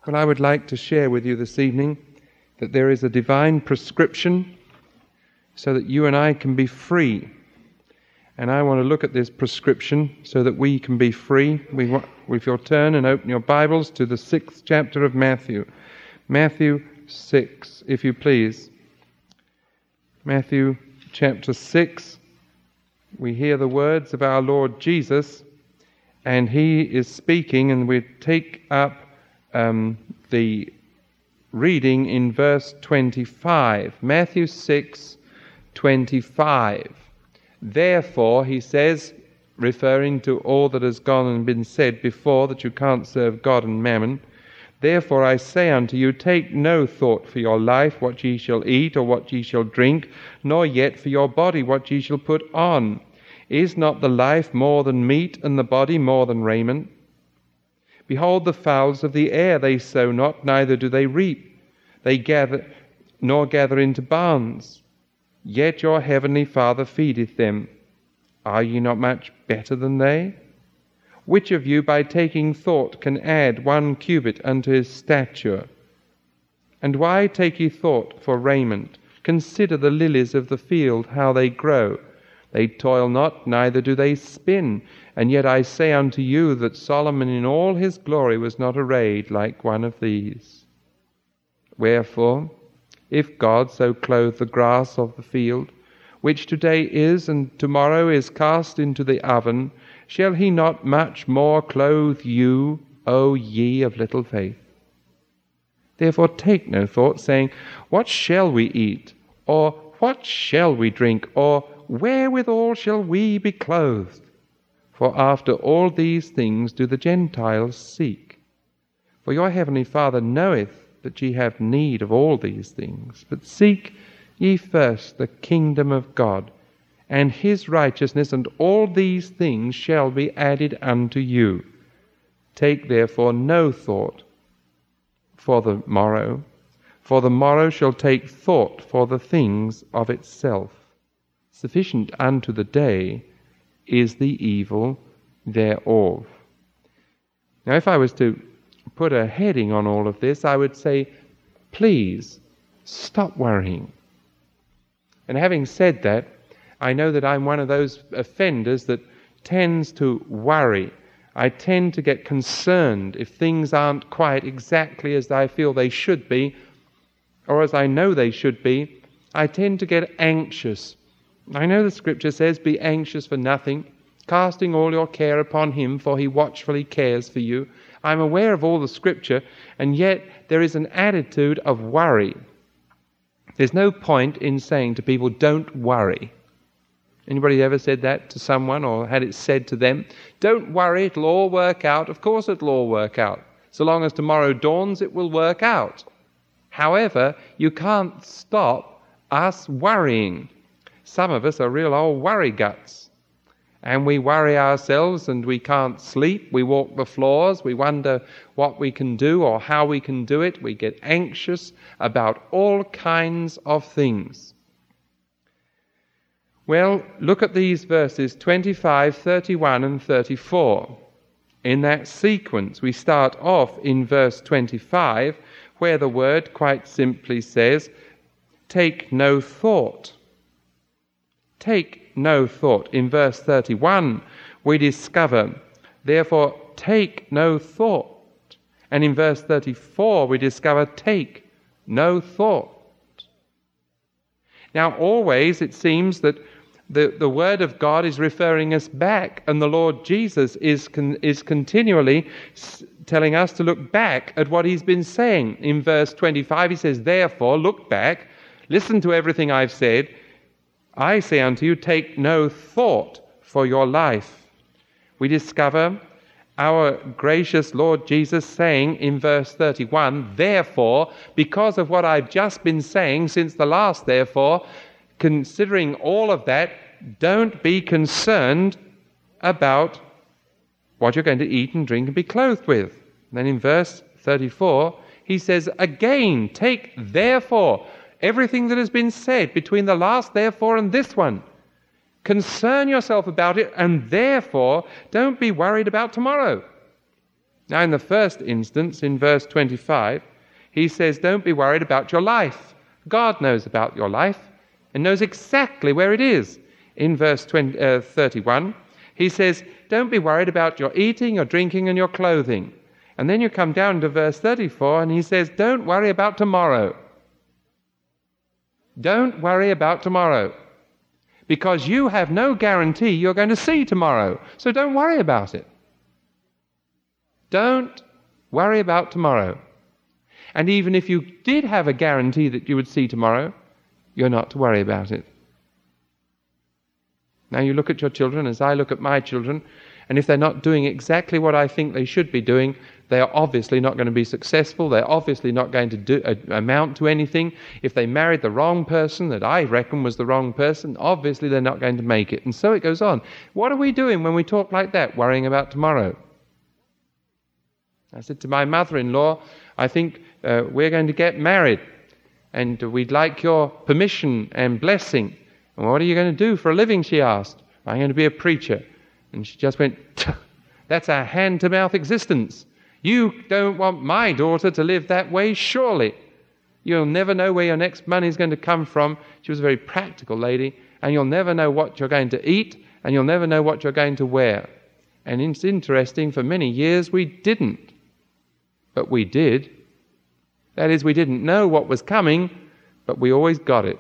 Well, I would like to share with you this evening that there is a divine prescription so that you and I can be free. And I want to look at this prescription so that we can be free. If you'll turn and open your Bibles to the 6th chapter of Matthew. Matthew 6, if you please. Matthew chapter 6. We hear the words of our Lord Jesus, and he is speaking, and we take up the reading in verse 25. Matthew 6, 25. Therefore, he says, referring to all that has gone and been said before, that you can't serve God and mammon, therefore I say unto you, take no thought for your life, what ye shall eat, or what ye shall drink, nor yet for your body, what ye shall put on. Is not the life more than meat, and the body more than raiment? Behold the fowls of the air, they sow not, neither do they reap, they gather, nor gather into barns. Yet your heavenly Father feedeth them. Are ye not much better than they? Which of you by taking thought can add 1 cubit unto his stature? And why take ye thought for raiment? Consider the lilies of the field, how they grow. They toil not, neither do they spin. And yet I say unto you that Solomon in all his glory was not arrayed like one of these. Wherefore, if God so clothe the grass of the field, which today is and tomorrow is cast into the oven, shall he not much more clothe you, O ye of little faith? Therefore take no thought, saying, what shall we eat? Or what shall we drink? Or wherewithal shall we be clothed? For after all these things do the Gentiles seek. For your heavenly Father knoweth that ye have need of all these things. But seek ye first the kingdom of God, and his righteousness, and all these things shall be added unto you. Take therefore no thought for the morrow shall take thought for the things of itself. Sufficient unto the day is the evil thereof. Now, if I was to put a heading on all of this, I would say, please stop worrying. And having said that, I know that I'm one of those offenders that tends to worry. I tend to get concerned if things aren't quite exactly as I feel they should be, or as I know they should be. I tend to get anxious. I know the scripture says, be anxious for nothing, casting all your care upon him, for he watchfully cares for you. I'm aware of all the scripture, and yet there is an attitude of worry. There's no point in saying to people, don't worry. Anybody ever said that to someone, or had it said to them? Don't worry, it'll all work out. Of course it'll all work out. So long as tomorrow dawns, it will work out. However, you can't stop us worrying. Some of us are real old worry guts. And we worry ourselves and we can't sleep. We walk the floors. We wonder what we can do or how we can do it. We get anxious about all kinds of things. Well, look at these verses 25, 31 and 34. In that sequence, we start off in verse 25, where the word quite simply says, take no thought. Take no thought. In verse 31, we discover, therefore, take no thought. And in verse 34, we discover, take no thought. Now, always it seems that the Word of God is referring us back, and the Lord Jesus is continually telling us to look back at what he's been saying. In verse 25, he says, therefore, look back, listen to everything I've said. I say unto you, take no thought for your life. We discover our gracious Lord Jesus saying in verse 31, therefore, because of what I've just been saying since the last therefore, considering all of that, don't be concerned about what you're going to eat and drink and be clothed with. And then in verse 34, he says, again, take therefore everything that has been said between the last therefore and this one. Concern yourself about it, and therefore don't be worried about tomorrow. Now, in the first instance, in verse 25, he says, don't be worried about your life. God knows about your life and knows exactly where it is. In verse 31, he says, don't be worried about your eating, your drinking, and your clothing. And then you come down to verse 34, and he says, don't worry about tomorrow. Don't worry about tomorrow. Because you have no guarantee you're going to see tomorrow. So don't worry about it. Don't worry about tomorrow. And even if you did have a guarantee that you would see tomorrow, you're not to worry about it. Now you look at your children as I look at my children, and if they're not doing exactly what I think they should be doing, they are obviously not going to be successful. They're obviously not going to amount to anything. If they married the wrong person that I reckon was the wrong person, obviously they're not going to make it. And so it goes on. What are we doing when we talk like that, worrying about tomorrow? I said to my mother-in-law, I think we're going to get married, and we'd like your permission and blessing. And what are you going to do for a living, she asked. I'm going to be a preacher. And she just went, that's a hand-to-mouth existence. You don't want my daughter to live that way, surely. You'll never know where your next money is going to come from. She was a very practical lady. And you'll never know what you're going to eat, and you'll never know what you're going to wear. And it's interesting, for many years we didn't. But we did. That is, we didn't know what was coming, but we always got it.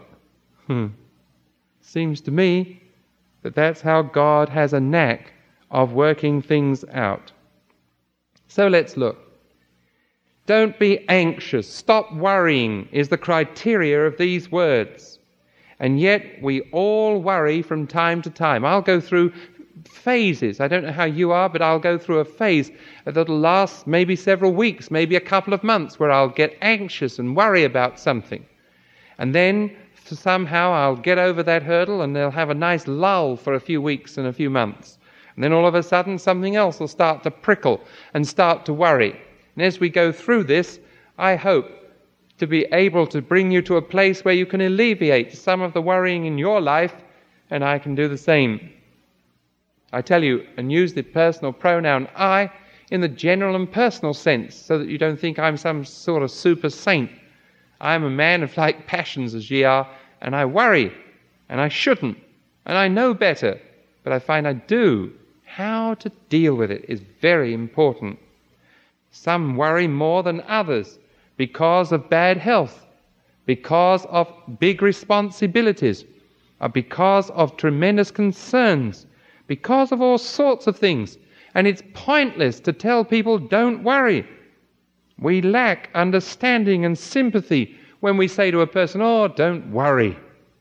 Seems to me that that's how God has a knack of working things out. So let's look. Don't be anxious. Stop worrying is the criteria of these words. And yet we all worry from time to time. I'll go through phases. I don't know how you are, but I'll go through a phase that'll last maybe several weeks, maybe a couple of months, where I'll get anxious and worry about something. And then somehow I'll get over that hurdle, and they'll have a nice lull for a few weeks and a few months. And then all of a sudden something else will start to prickle and start to worry. And as we go through this, I hope to be able to bring you to a place where you can alleviate some of the worrying in your life, and I can do the same. I tell you, and use the personal pronoun I in the general and personal sense, so that you don't think I'm some sort of super saint. I'm a man of like passions, as ye are, and I worry, and I shouldn't, and I know better, but I find I do. How to deal with it is very important. Some worry more than others because of bad health, because of big responsibilities, or because of tremendous concerns, because of all sorts of things. And it's pointless to tell people, don't worry. We lack understanding and sympathy when we say to a person, oh, don't worry.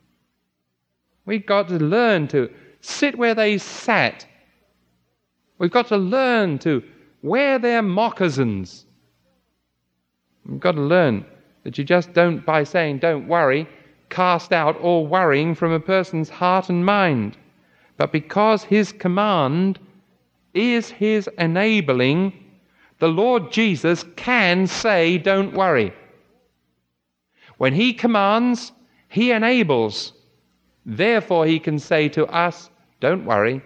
We've got to learn to sit where they sat. We've got to learn to wear their moccasins. We've got to learn that you just don't, by saying don't worry, cast out all worrying from a person's heart and mind. But because his command is his enabling, the Lord Jesus can say don't worry. When he commands, he enables. Therefore he can say to us, don't worry.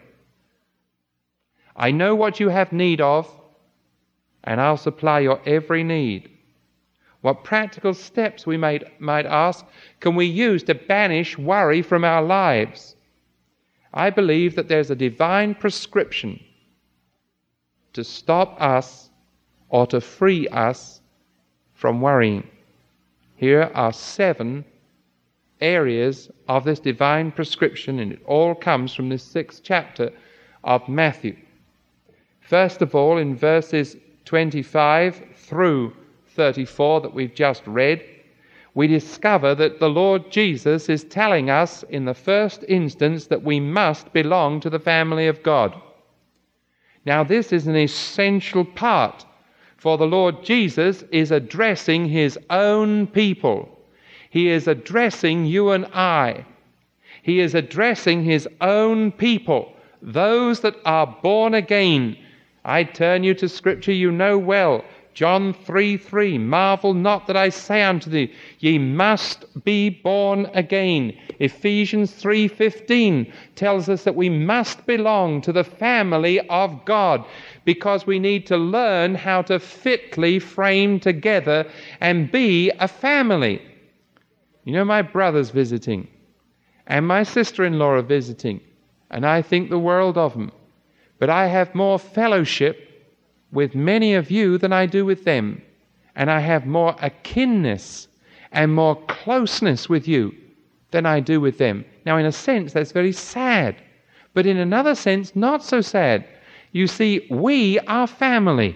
I know what you have need of, and I'll supply your every need. What practical steps, we might ask, can we use to banish worry from our lives? I believe that there's a divine prescription to stop us or to free us from worrying. Here are 7 areas of this divine prescription, and it all comes from this 6th chapter of Matthew. First of all, in verses 25 through 34 that we've just read, we discover that the Lord Jesus is telling us in the first instance that we must belong to the family of God. Now, this is an essential part, for the Lord Jesus is addressing his own people. He is addressing you and I. He is addressing his own people, those that are born again. I turn you to Scripture you know well, John 3:3, marvel not that I say unto thee, ye must be born again. Ephesians 3:15 tells us that we must belong to the family of God because we need to learn how to fitly frame together and be a family. You know, my brother's visiting and my sister-in-law are visiting, and I think the world of them. But I have more fellowship with many of you than I do with them. And I have more akinness and more closeness with you than I do with them. Now, in a sense, that's very sad. But in another sense, not so sad. You see, we are family.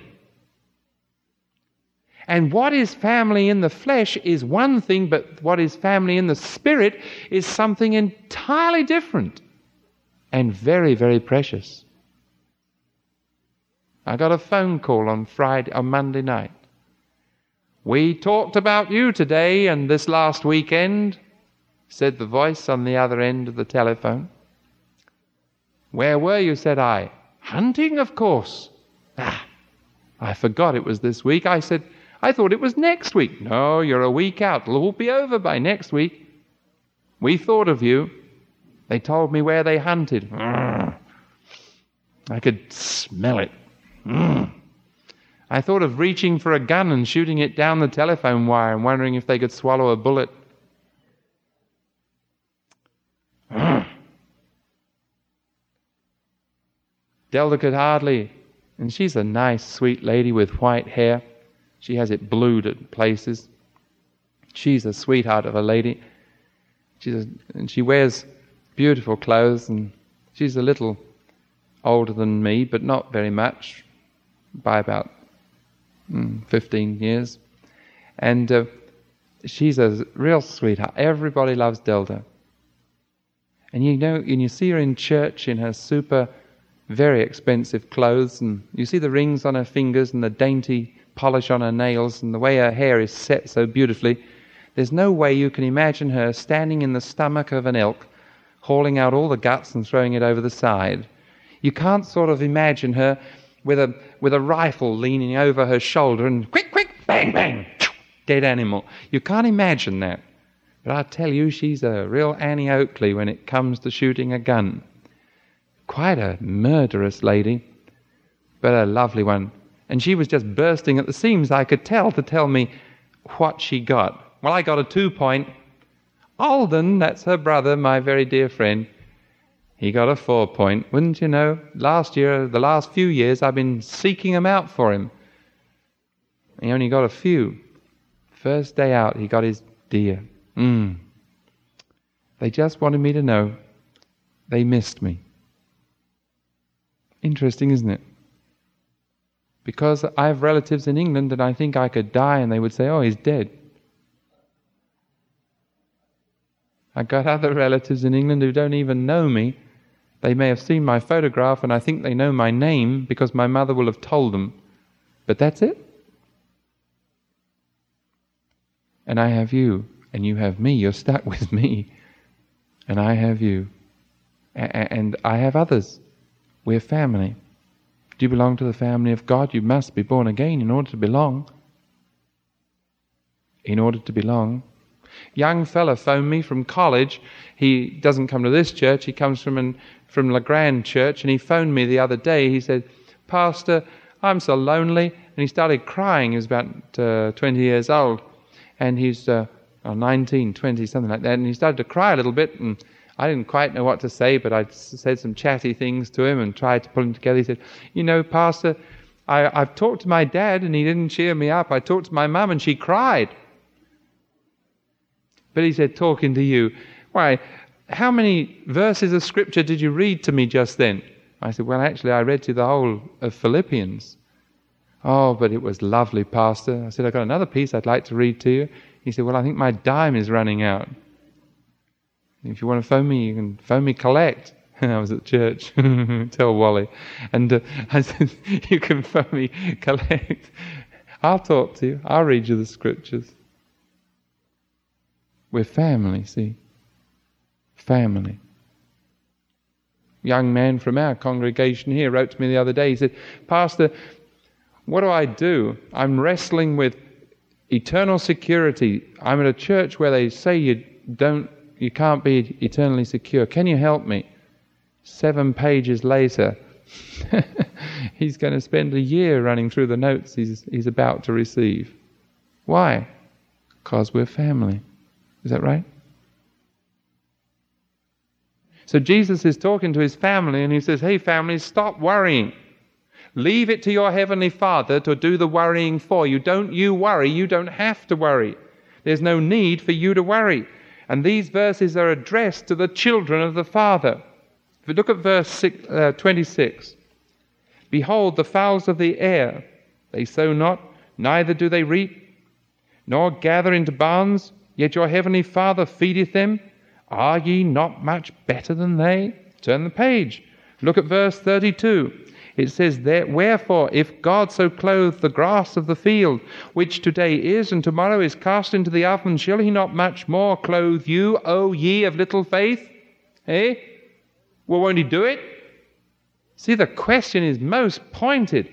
And what is family in the flesh is one thing, but what is family in the spirit is something entirely different and very, very precious. I got a phone call on Monday night. We talked about you today and this last weekend, said the voice on the other end of the telephone. Where were you, said I. Hunting, of course. I forgot it was this week. I said, I thought it was next week. No, you're a week out. It'll all be over by next week. We thought of you. They told me where they hunted. I could smell it. I thought of reaching for a gun and shooting it down the telephone wire and wondering if they could swallow a bullet. Delda could hardly, and she's a nice, sweet lady with white hair. She has it blued at places. She's a sweetheart of a lady. And she wears beautiful clothes, and she's a little older than me, but not very much. By about 15 years. And she's a real sweetheart. Everybody loves Delda. And you know, and you see her in church in her super, very expensive clothes, and you see the rings on her fingers and the dainty polish on her nails and the way her hair is set so beautifully. There's no way you can imagine her standing in the stomach of an elk, hauling out all the guts and throwing it over the side. You can't sort of imagine her with a rifle leaning over her shoulder and quick, bang, bang, dead animal. You can't imagine that. But I tell you, she's a real Annie Oakley when it comes to shooting a gun. Quite a murderous lady, but a lovely one. And she was just bursting at the seams, I could tell, to tell me what she got. Well, I got a 2-point. Alden, that's her brother, my very dear friend, he got a 4-point. Wouldn't you know? Last year, the last few years, I've been seeking them out for him. He only got a few. First day out, he got his deer. They just wanted me to know they missed me. Interesting, isn't it? Because I have relatives in England and I think I could die and they would say, oh, he's dead. I got other relatives in England who don't even know me. They may have seen my photograph and I think they know my name because my mother will have told them. But that's it. And I have you, and you have me. You're stuck with me. And I have you. And I have others. We're family. Do you belong to the family of God? You must be born again in order to belong. In order to belong. Young fella phoned me from college. He doesn't come to this church. He comes from La Grande Church, and he phoned me the other day. He said, Pastor, I'm so lonely. And he started crying. He was about 20 years old. And he's 19, 20, something like that. And he started to cry a little bit, and I didn't quite know what to say, but I said some chatty things to him and tried to pull him together. He said, you know, Pastor, I've talked to my dad, and he didn't cheer me up. I talked to my mum, and she cried. But he said, talking to you, why, how many verses of Scripture did you read to me just then? I said, well, actually, I read to you the whole of Philippians. Oh, but it was lovely, Pastor. I said, I've got another piece I'd like to read to you. He said, well, I think my dime is running out. If you want to phone me, you can phone me collect. I was at church. Tell Wally. And I said, you can phone me collect. I'll talk to you. I'll read you the Scriptures. We're family, see? Family. Young man from our congregation here wrote to me the other day. He said, Pastor, What do? I'm wrestling with eternal security. I'm at a church where they say you can't be eternally secure. Can you help me? 7 pages later, he's going to spend a year running through the notes he's about to receive. Why? Because we're family. Is that right? So Jesus is talking to his family and he says, hey family, stop worrying. Leave it to your heavenly Father to do the worrying for you. Don't you worry. You don't have to worry. There's no need for you to worry. And these verses are addressed to the children of the Father. If you look at verse 26. Behold, the fowls of the air, they sow not, neither do they reap, nor gather into barns, yet your heavenly Father feedeth them. Are ye not much better than they? Turn the page. Look at verse 32. It says there, wherefore, if God so clothe the grass of the field, which today is and tomorrow is cast into the oven, shall he not much more clothe you, O ye of little faith? Eh? Well, won't he do it? See, the question is most pointed.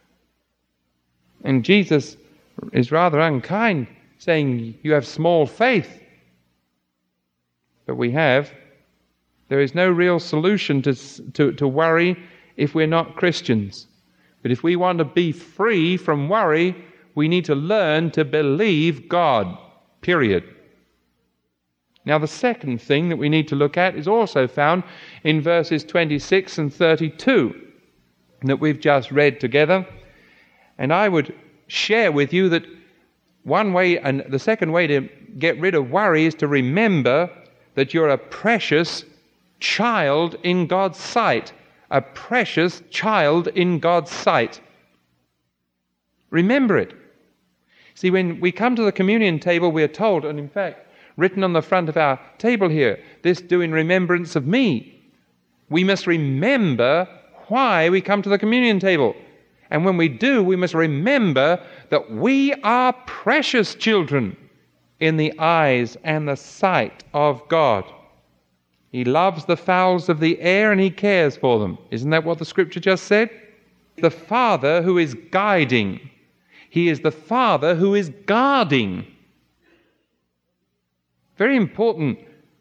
And Jesus is rather unkind, saying you have small faith. But we have. There is no real solution to worry if we're not Christians. But if we want to be free from worry, we need to learn to believe God. Period. Now the second thing that we need to look at is also found in verses 26 and 32 that we've just read together. And I would share with you that one way, and the second way to get rid of worry is to remember that you're a precious child in God's sight. A precious child in God's sight. Remember it. See, when we come to the communion table, we are told, and in fact, written on the front of our table here, this do in remembrance of me. We must remember why we come to the communion table. And when we do, we must remember that we are precious children in the eyes and the sight of God. He loves the fowls of the air and he cares for them. Isn't that what the scripture just said? The Father who is guiding. He is the Father who is guarding. Very important.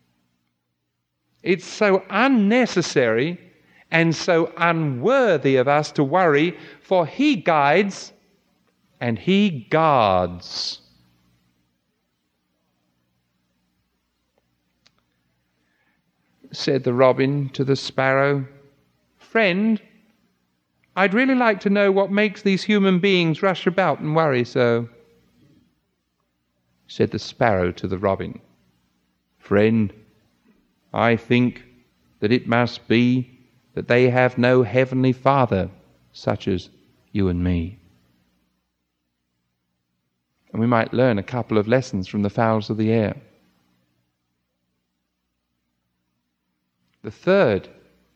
It's so unnecessary and so unworthy of us to worry, for he guides and he guards. Said the robin to the sparrow, friend, I'd really like to know what makes these human beings rush about and worry so. Said the sparrow to the robin, friend, I think that it must be that they have no heavenly Father such as you and me. And we might learn a couple of lessons from the fowls of the air. The third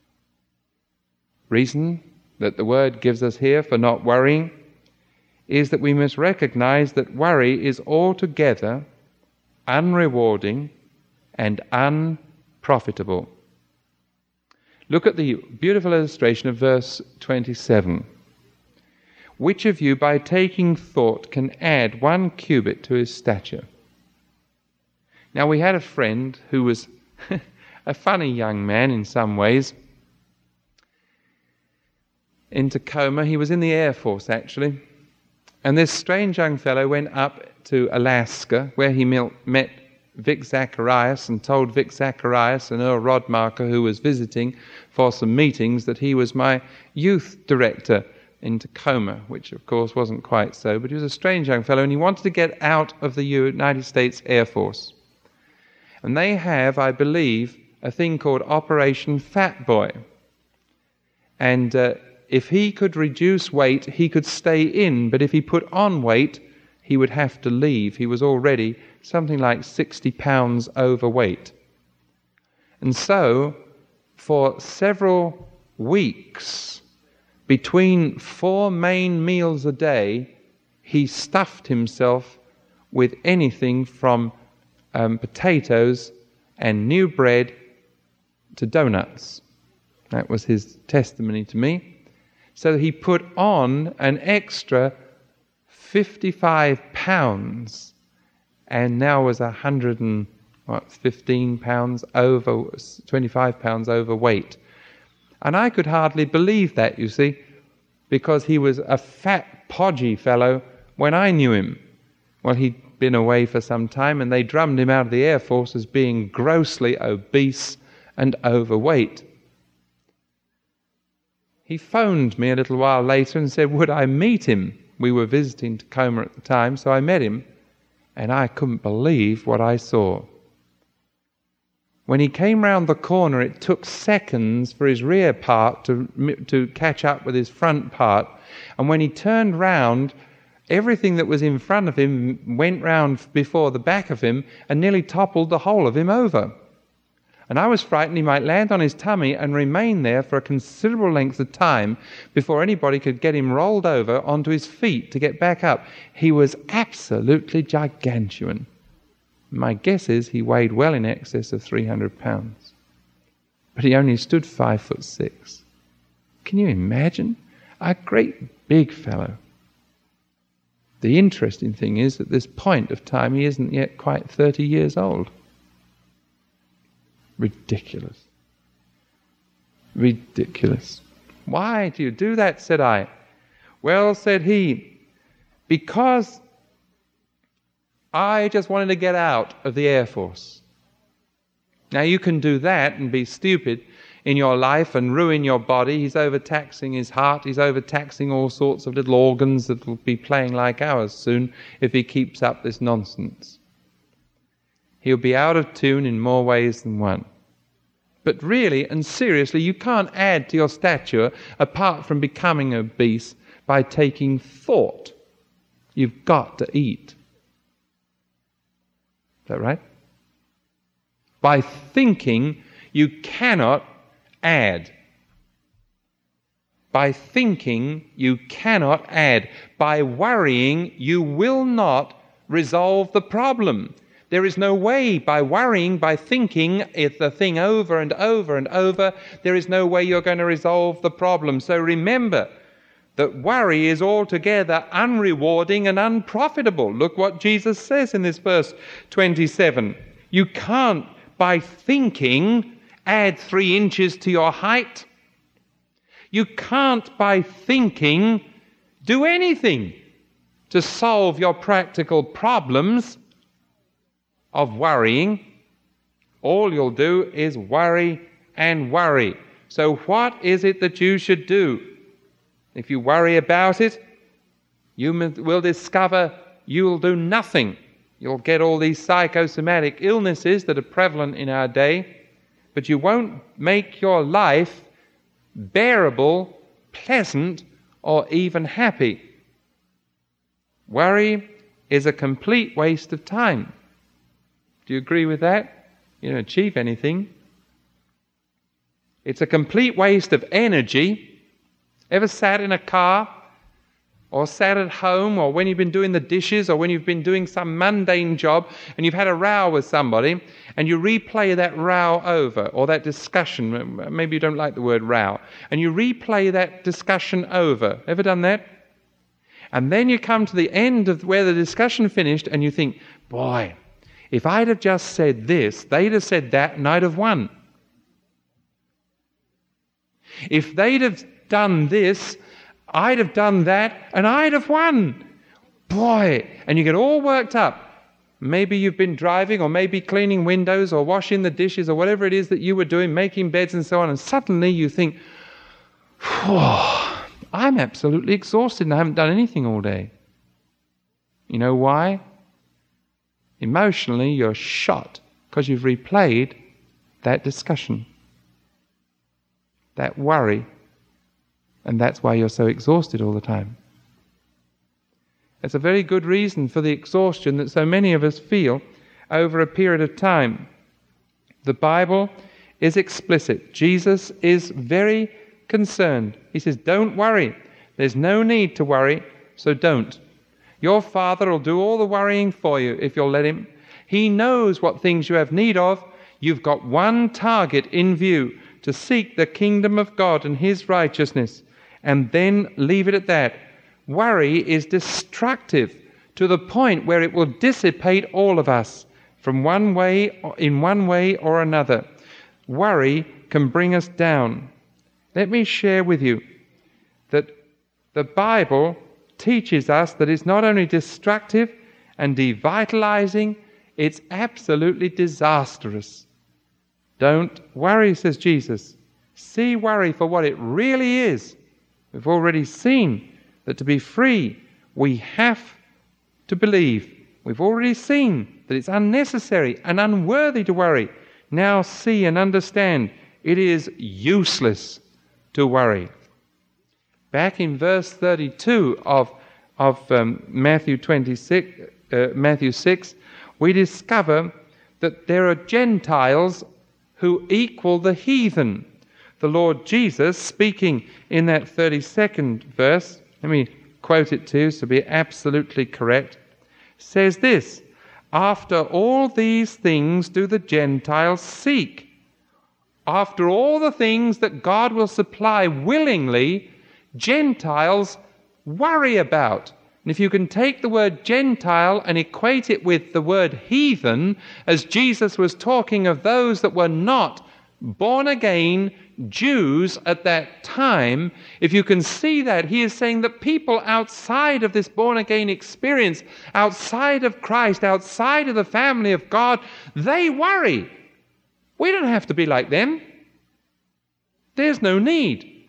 reason that the word gives us here for not worrying is that we must recognize that worry is altogether unrewarding and unprofitable. Look at the beautiful illustration of verse 27. Which of you by taking thought can add 1 cubit to his stature? Now we had a friend who was a funny young man in some ways. In Tacoma, he was in the Air Force actually. And this strange young fellow went up to Alaska where he met Vic Zacharias and told Vic Zacharias and Earl Rodmarker, who was visiting for some meetings, that he was my youth director in Tacoma, which of course wasn't quite so, but he was a strange young fellow and he wanted to get out of the United States Air Force. And they have, I believe, a thing called Operation Fat Boy. And if he could reduce weight, he could stay in, but if he put on weight, he would have to leave. He was already something like 60 pounds overweight. And so, for several weeks, between 4 main meals a day, he stuffed himself with anything from potatoes and new bread to donuts. That was his testimony to me. So he put on an extra 55 pounds and now was 15 pounds over, 25 pounds overweight. And I could hardly believe that, you see, because he was a fat, podgy fellow when I knew him. Well, he'd been away for some time, and they drummed him out of the Air Force as being grossly obese and overweight. He phoned me a little while later and said, would I meet him? We were visiting Tacoma at the time, so I met him, and I couldn't believe what I saw. When he came round the corner, it took seconds for his rear part to catch up with his front part. And when he turned round, everything that was in front of him went round before the back of him and nearly toppled the whole of him over. And I was frightened he might land on his tummy and remain there for a considerable length of time before anybody could get him rolled over onto his feet to get back up. He was absolutely gigantuan. My guess is he weighed well in excess of 300 pounds. But he only stood 5'6". Can you imagine? A great big fellow. The interesting thing is, at this point of time, he isn't yet quite 30 years old. Ridiculous. Ridiculous. Why do you do that, said I. Well, said he, because I just wanted to get out of the Air Force. Now you can do that and be stupid in your life and ruin your body. He's overtaxing his heart. He's overtaxing all sorts of little organs that will be playing like ours soon if he keeps up this nonsense. He'll be out of tune in more ways than one. But really and seriously, you can't add to your stature apart from becoming obese by taking thought. You've got to eat. Is that right? By thinking, you cannot add. By thinking, you cannot add. By worrying, you will not resolve the problem. There is no way by worrying, by thinking the thing over and over and over, there is no way you're going to resolve the problem. So remember that worry is altogether unrewarding and unprofitable. Look what Jesus says in this verse 27. You can't, by thinking, add 3 inches to your height. You can't, by thinking, do anything to solve your practical problems of worrying. All you'll do is worry and worry. So what is it that you should do? If you worry about it, you will discover you'll do nothing. You'll get all these psychosomatic illnesses that are prevalent in our day, but you won't make your life bearable, pleasant, or even happy. Worry is a complete waste of time. Do you agree with that? You don't achieve anything. It's a complete waste of energy. Ever sat in a car or sat at home or when you've been doing the dishes or when you've been doing some mundane job and you've had a row with somebody and you replay that row over or that discussion, maybe you don't like the word row, and you replay that discussion over. Ever done that? And then you come to the end of where the discussion finished and you think, boy, if I'd have just said this, they'd have said that and I'd have won. If they'd have done this, I'd have done that and I'd have won. Boy, and you get all worked up. Maybe you've been driving or maybe cleaning windows or washing the dishes or whatever it is that you were doing, making beds and so on, and suddenly you think, I'm absolutely exhausted and I haven't done anything all day. You know why? Emotionally, you're shot because you've replayed that discussion, that worry, and that's why you're so exhausted all the time. It's a very good reason for the exhaustion that so many of us feel over a period of time. The Bible is explicit. Jesus is very concerned. He says, don't worry. There's no need to worry, so don't. Your Father will do all the worrying for you if you'll let Him. He knows what things you have need of. You've got one target in view, to seek the kingdom of God and His righteousness, and then leave it at that. Worry is destructive to the point where it will dissipate all of us in one way or another. Worry can bring us down. Let me share with you that the Bible teaches us that it's not only destructive and devitalizing, it's absolutely disastrous. Don't worry, says Jesus. See worry for what it really is. We've already seen that to be free, we have to believe. We've already seen that it's unnecessary and unworthy to worry. Now see and understand it is useless to worry. Back in verse 32 of Matthew 6, we discover that there are Gentiles who equal the heathen. The Lord Jesus, speaking in that 32nd verse, let me quote it to you to be absolutely correct, says this: "After all these things do the Gentiles seek." After all the things that God will supply willingly, Gentiles worry about. And if you can take the word Gentile and equate it with the word heathen, as Jesus was talking of those that were not born again Jews at that time, if you can see that, he is saying that people outside of this born again experience, outside of Christ, outside of the family of God, they worry. We don't have to be like them. There's no need.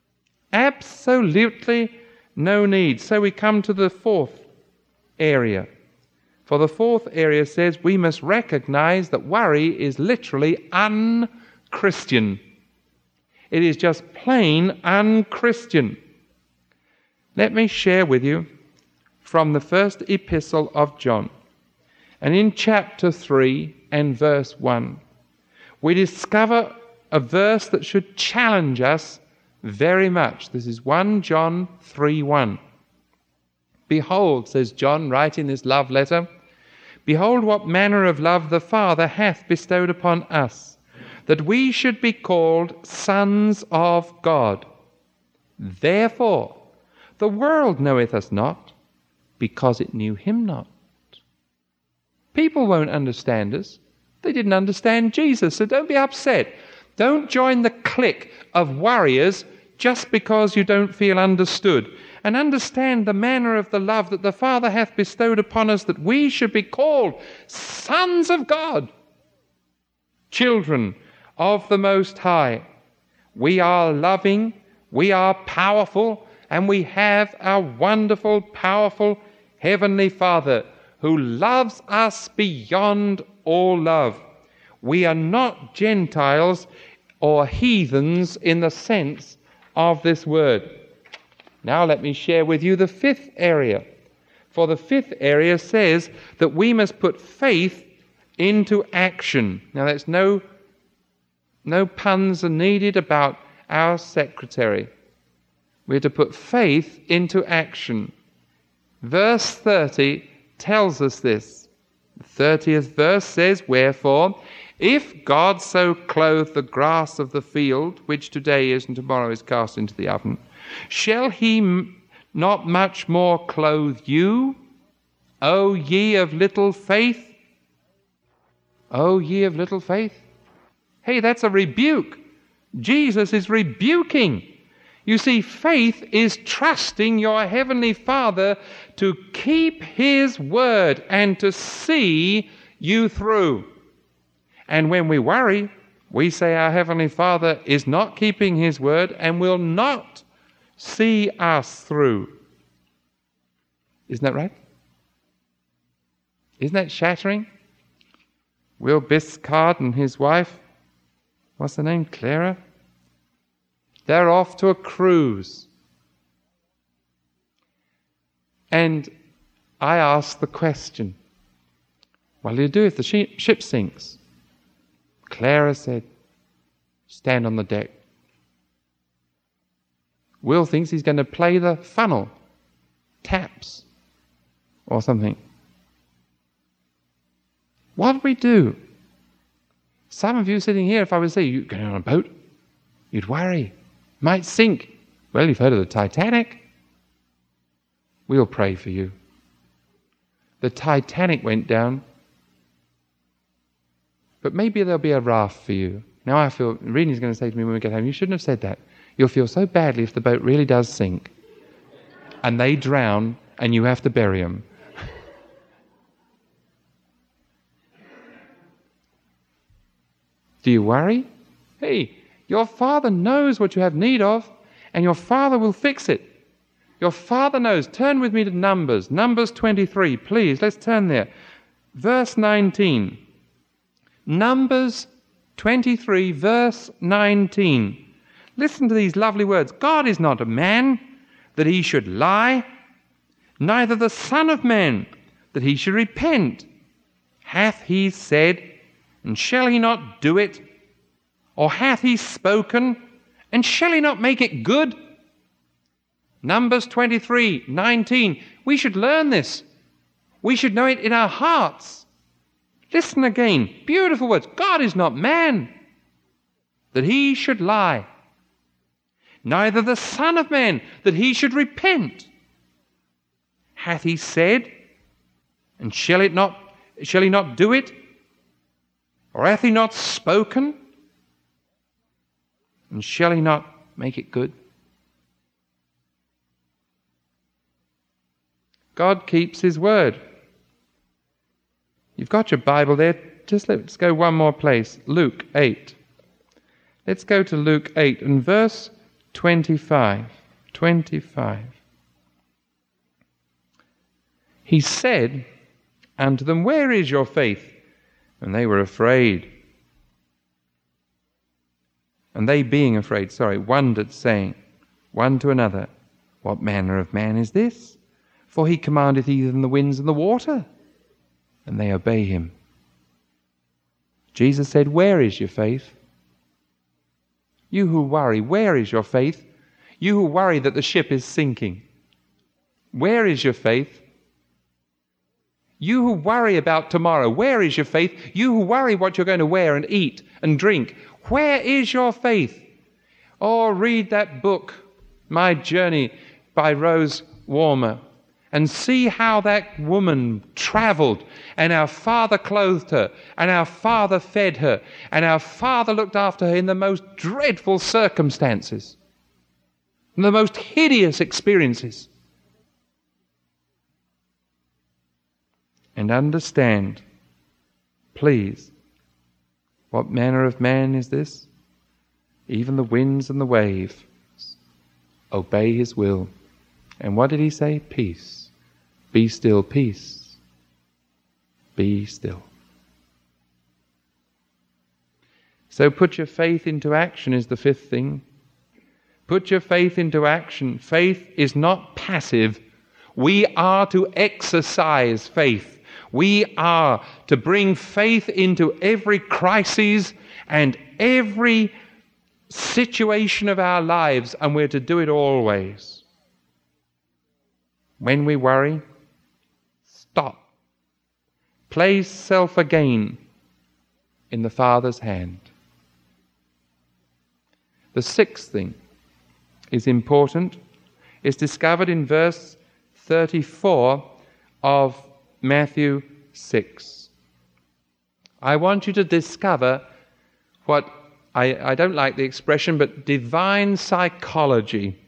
Absolutely no need. So we come to the fourth area. For the fourth area says we must recognize that worry is literally un-Christian. It is just plain un-Christian. Let me share with you from the first epistle of John. And in chapter 3 and verse 1, we discover a verse that should challenge us very much. This is 1 John 3:1. "Behold," says John, writing this love letter, "behold what manner of love the Father hath bestowed upon us, that we should be called sons of God. Therefore the world knoweth us not, because it knew him not." People won't understand us. They didn't understand Jesus, so don't be upset. Don't join the clique of worriers just because you don't feel understood. And understand the manner of the love that the Father hath bestowed upon us, that we should be called sons of God, children of the Most High. We are loving, we are powerful, and we have our wonderful, powerful Heavenly Father who loves us beyond all love. We are not Gentiles or heathens in the sense of this word. Now let me share with you the fifth area. For the fifth area says that we must put faith into action. Now that's no puns are needed about our secretary. We're to put faith into action. Verse 30 tells us this. The 30th verse says, "Wherefore, if God so clothe the grass of the field, which today is and tomorrow is cast into the oven, shall he not much more clothe you, O ye of little faith?" O ye of little faith? Hey, that's a rebuke. Jesus is rebuking. You see, faith is trusting your Heavenly Father to keep His word and to see you through. And when we worry, we say our Heavenly Father is not keeping His word and will not see us through. Isn't that right? Isn't that shattering? Will Biscard and his wife, what's her name, Clara? They're off to a cruise. And I asked the question, what do you do if the ship sinks? Clara said, stand on the deck. Will thinks he's going to play the funnel, taps, or something. What do we do? Some of you sitting here, if I would say, you're going on a boat, you'd worry. Might sink. Well, you've heard of the Titanic. We'll pray for you. The Titanic went down, but maybe there'll be a raft for you. Now I feel, Reni's going to say to me when we get home, you shouldn't have said that. You'll feel so badly if the boat really does sink and they drown and you have to bury them. Do you worry? Hey, your Father knows what you have need of, and your Father will fix it. Your Father knows. Turn with me to Numbers. Numbers 23, please. Let's turn there. Verse 19. Numbers 23, verse 19. Listen to these lovely words. God is not a man that he should lie, neither the Son of Man that he should repent. Hath he said, and shall he not do it? Or hath he spoken, and shall he not make it good? Numbers 23, 19. We should learn this. We should know it in our hearts. Listen again. Beautiful words. God is not man, that he should lie, neither the Son of Man, that he should repent. Hath he said, and shall he not do it? Or hath he not spoken, and shall he not make it good? God keeps his word. You've got your Bible there. Just let's go one more place. Luke 8. Let's go to Luke 8 and verse 25. 25. He said unto them, where is your faith? And they were afraid. And they being afraid, wondered, saying one to another, what manner of man is this? For he commandeth even the winds and the water, and they obey him. Jesus said, where is your faith? You who worry, where is your faith? You who worry that the ship is sinking, where is your faith? You who worry about tomorrow, where is your faith? You who worry what you're going to wear and eat and drink, where is your faith? Oh, read that book, My Journey, by Rose Warmer, and see how that woman traveled, and our Father clothed her, and our Father fed her, and our Father looked after her in the most dreadful circumstances, in the most hideous experiences. And understand, please, what manner of man is this? Even the winds and the waves obey his will. And what did he say? Peace. Be still, peace. Be still. So put your faith into action is the fifth thing. Put your faith into action. Faith is not passive. We are to exercise faith. We are to bring faith into every crisis and every situation of our lives, and we're to do it always. When we worry, stop. Place self again in the Father's hand. The sixth thing is important. It's discovered in verse 34 of Matthew 6. I want you to discover what, I don't like the expression, but divine psychology.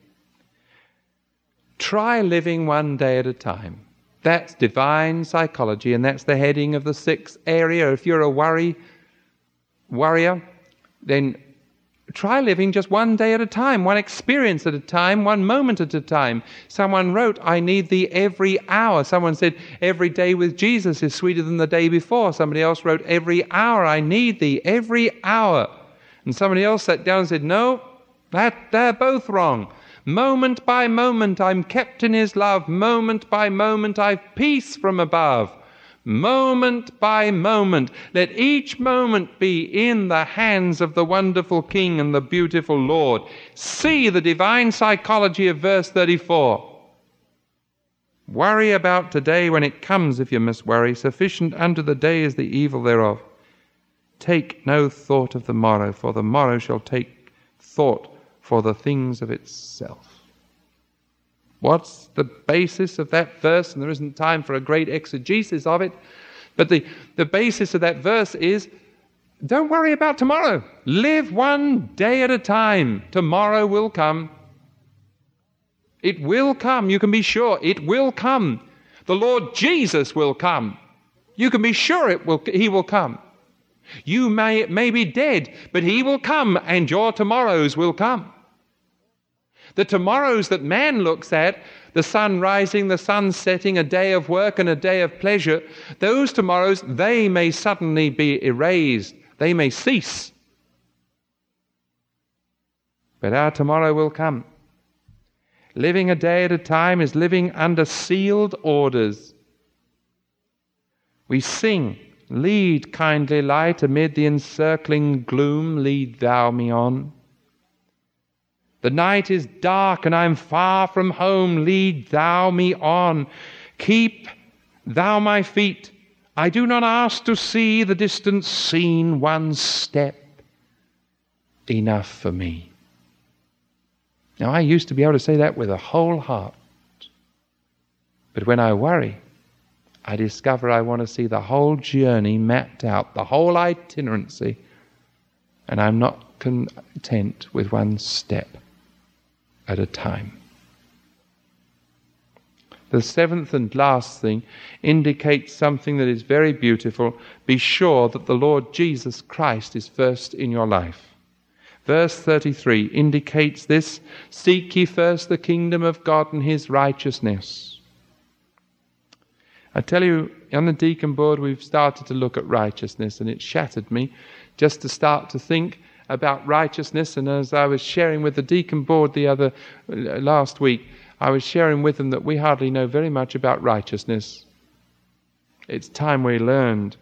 Try living one day at a time. That's divine psychology, and that's the heading of the sixth area. If you're a worrier, then try living just one day at a time, one experience at a time, one moment at a time. Someone wrote, I need thee every hour. Someone said, every day with Jesus is sweeter than the day before. Somebody else wrote, every hour I need thee, every hour. And somebody else sat down and said, no, they're both wrong. Moment by moment I'm kept in his love. Moment by moment I've peace from above. Moment by moment, let each moment be in the hands of the wonderful King and the beautiful Lord. See the divine psychology of verse 34. Worry about today when it comes, if you must worry. Sufficient unto the day is the evil thereof. Take no thought of the morrow, for the morrow shall take thought for the things of itself. What's the basis of that verse? And there isn't time for a great exegesis of it. But the basis of that verse is, don't worry about tomorrow. Live one day at a time. Tomorrow will come. It will come. You can be sure it will come. The Lord Jesus will come. You can be sure He will come. You may be dead, but He will come, and your tomorrows will come. The tomorrows that man looks at, the sun rising, the sun setting, a day of work and a day of pleasure, those tomorrows, they may suddenly be erased. They may cease. But our tomorrow will come. Living a day at a time is living under sealed orders. We sing, lead, kindly light, amid the encircling gloom, lead thou me on. The night is dark and I'm far from home, lead thou me on. Keep thou my feet. I do not ask to see the distant scene, one step enough for me. Now, I used to be able to say that with a whole heart. But when I worry, I discover I want to see the whole journey mapped out, the whole itinerancy, and I'm not content with one step at a time. The seventh and last thing indicates something that is very beautiful. Be sure that the Lord Jesus Christ is first in your life. Verse 33 indicates this: seek ye first the kingdom of God and His righteousness. I tell you, on the deacon board we've started to look at righteousness, and it shattered me just to start to think about righteousness. And as I was sharing with the deacon board last week, I was sharing with them that we hardly know very much about righteousness. It's time we learned.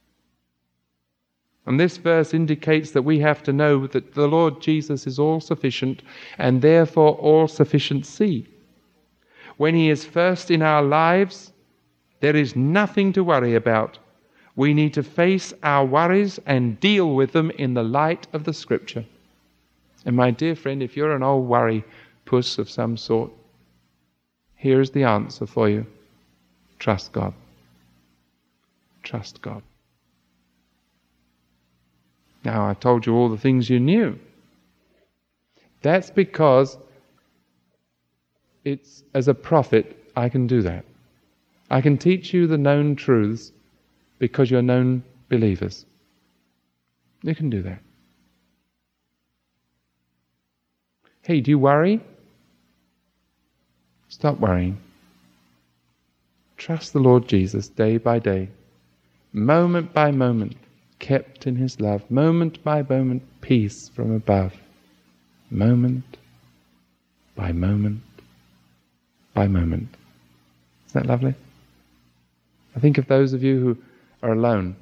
And this verse indicates that we have to know that the Lord Jesus is all sufficient and therefore all sufficiency. When He is first in our lives, there is nothing to worry about. We need to face our worries and deal with them in the light of the Scripture. And my dear friend, if you're an old worry puss of some sort, here's the answer for you. Trust God. Trust God. Now, I told you all the things you knew. That's because it's, as a prophet, I can do that. I can teach you the known truths because you're known believers. You can do that. Hey, do you worry? Stop worrying. Trust the Lord Jesus day by day, moment by moment, kept in His love, moment by moment, peace from above, moment by moment by moment. Isn't that lovely? I think of those of you who are alone.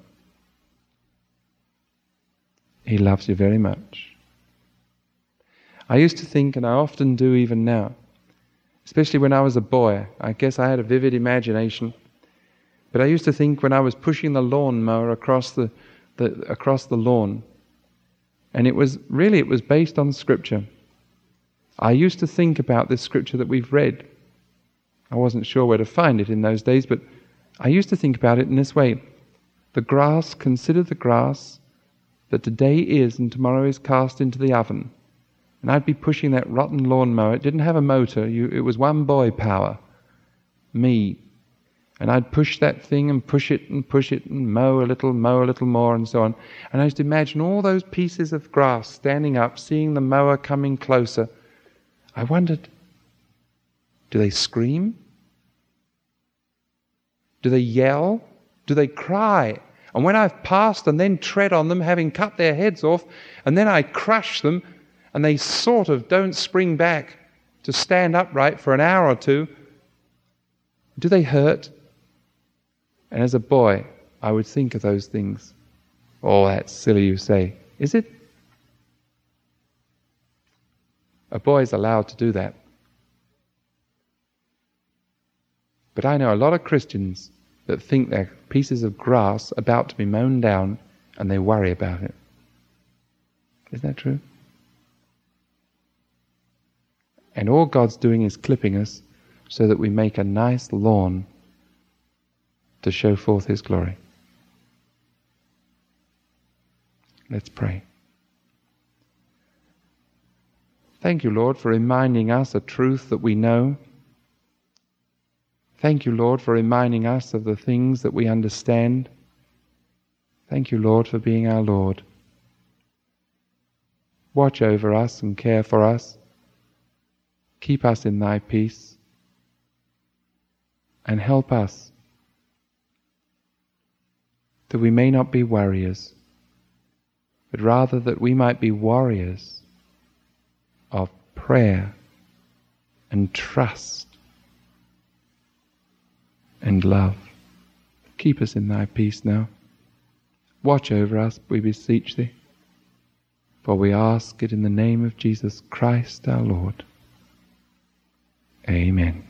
He loves you very much. I used to think, and I often do even now, especially when I was a boy, I guess I had a vivid imagination, but I used to think when I was pushing the lawnmower across the lawn, and it was based on Scripture. I used to think about this Scripture that we've read. I wasn't sure where to find it in those days, but I used to think about it in this way. The grass, consider the grass, that today is and tomorrow is cast into the oven. And I'd be pushing that rotten lawnmower. It didn't have a motor. It was one boy power. Me. And I'd push that thing and push it and mow a little more and so on. And I used to imagine all those pieces of grass standing up, seeing the mower coming closer. I wondered, do they scream? Do they yell? Do they cry? And when I've passed and then tread on them, having cut their heads off, and then I crush them, and they sort of don't spring back to stand upright for an hour or two, do they hurt? And as a boy, I would think of those things. Oh, that's silly, you say. Is it? A boy's allowed to do that. But I know a lot of Christians that think they're pieces of grass about to be mown down, and they worry about it. Isn't that true? And all God's doing is clipping us so that we make a nice lawn to show forth His glory. Let's pray. Thank you, Lord, for reminding us a truth that we know. Thank you, Lord, for reminding us of the things that we understand. Thank you, Lord, for being our Lord. Watch over us and care for us. Keep us in thy peace. And help us that we may not be worriers, but rather that we might be warriors of prayer and trust and love. Keep us in thy peace now. Watch over us, we beseech thee, for we ask it in the name of Jesus Christ our Lord. Amen.